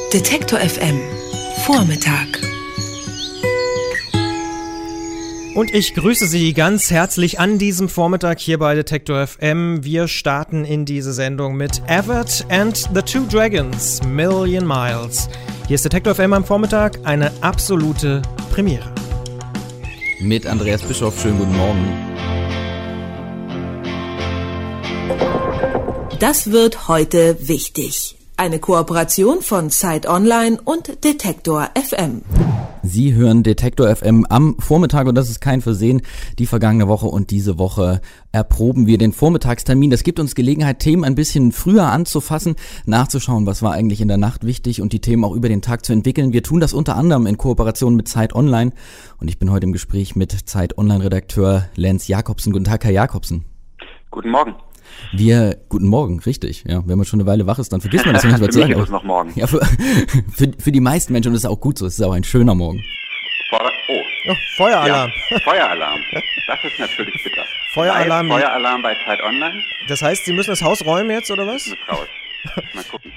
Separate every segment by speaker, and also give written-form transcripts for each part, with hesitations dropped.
Speaker 1: Detektor FM Vormittag.
Speaker 2: Und ich grüße Sie ganz herzlich an diesem Vormittag hier bei Detektor FM. Wir starten in diese Sendung mit Avett and the Two Dragons, Million Miles. Hier ist Detektor FM am Vormittag, eine absolute Premiere.
Speaker 3: Mit Andreas Bischof, schönen guten Morgen.
Speaker 1: Das wird heute wichtig. Eine Kooperation von Zeit Online und Detektor FM.
Speaker 3: Sie hören Detektor FM am Vormittag und das ist kein Versehen. Die vergangene Woche und diese Woche erproben wir den Vormittagstermin. Das gibt uns Gelegenheit, Themen ein bisschen früher anzufassen, nachzuschauen, was war eigentlich in der Nacht wichtig und die Themen auch über den Tag zu entwickeln. Wir tun das unter anderem in Kooperation mit Zeit Online und ich bin heute im Gespräch mit Zeit Online-Redakteur Lenz Jakobsen. Guten Tag, Herr Jakobsen.
Speaker 4: Guten Morgen.
Speaker 3: Guten Morgen, richtig. Ja, wenn man schon eine Weile wach ist, dann vergisst man das nicht mehr zu sagen.
Speaker 4: Für mich ist es noch morgen.
Speaker 3: Ja, für die meisten Menschen, und das ist auch gut so, es ist auch ein schöner Morgen.
Speaker 2: Feueralarm.
Speaker 4: Ja, Feueralarm. Das ist natürlich bitter.
Speaker 2: Feueralarm.
Speaker 4: Feueralarm bei Zeit Online.
Speaker 2: Das heißt, Sie müssen das Haus räumen jetzt, oder was?
Speaker 4: Mit raus. Mal gucken.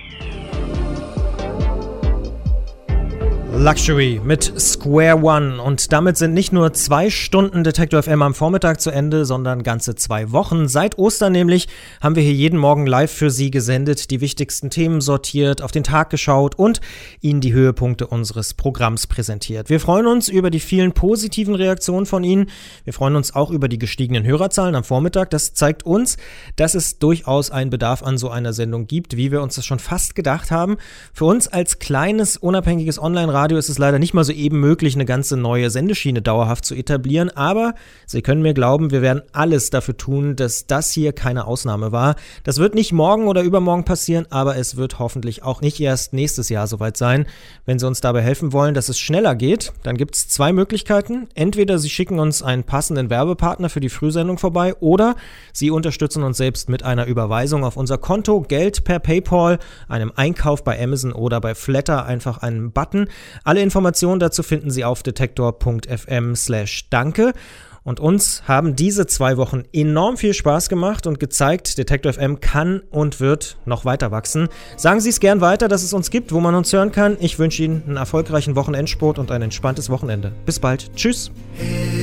Speaker 2: Luxury mit Square One und damit sind nicht nur 2 Stunden Detektor FM am Vormittag zu Ende, sondern ganze 2 Wochen. Seit Ostern nämlich haben wir hier jeden Morgen live für Sie gesendet, die wichtigsten Themen sortiert, auf den Tag geschaut und Ihnen die Höhepunkte unseres Programms präsentiert. Wir freuen uns über die vielen positiven Reaktionen von Ihnen. Wir freuen uns auch über die gestiegenen Hörerzahlen am Vormittag. Das zeigt uns, dass es durchaus einen Bedarf an so einer Sendung gibt, wie wir uns das schon fast gedacht haben. Für uns als kleines, unabhängiges Online-Radio ist es leider nicht mal so eben möglich, eine ganze neue Sendeschiene dauerhaft zu etablieren, aber Sie können mir glauben, wir werden alles dafür tun, dass das hier keine Ausnahme war. Das wird nicht morgen oder übermorgen passieren, aber es wird hoffentlich auch nicht erst nächstes Jahr soweit sein. Wenn Sie uns dabei helfen wollen, dass es schneller geht, dann gibt es 2 Möglichkeiten. Entweder Sie schicken uns einen passenden Werbepartner für die Frühsendung vorbei oder Sie unterstützen uns selbst mit einer Überweisung auf unser Konto, Geld per PayPal, einem Einkauf bei Amazon oder bei Flatter, einfach einen Button. Alle Informationen dazu finden Sie auf detektor.fm/danke. Und uns haben diese 2 Wochen enorm viel Spaß gemacht und gezeigt, Detektor FM kann und wird noch weiter wachsen. Sagen Sie es gern weiter, dass es uns gibt, wo man uns hören kann. Ich wünsche Ihnen einen erfolgreichen Wochenendsport und ein entspanntes Wochenende. Bis bald. Tschüss.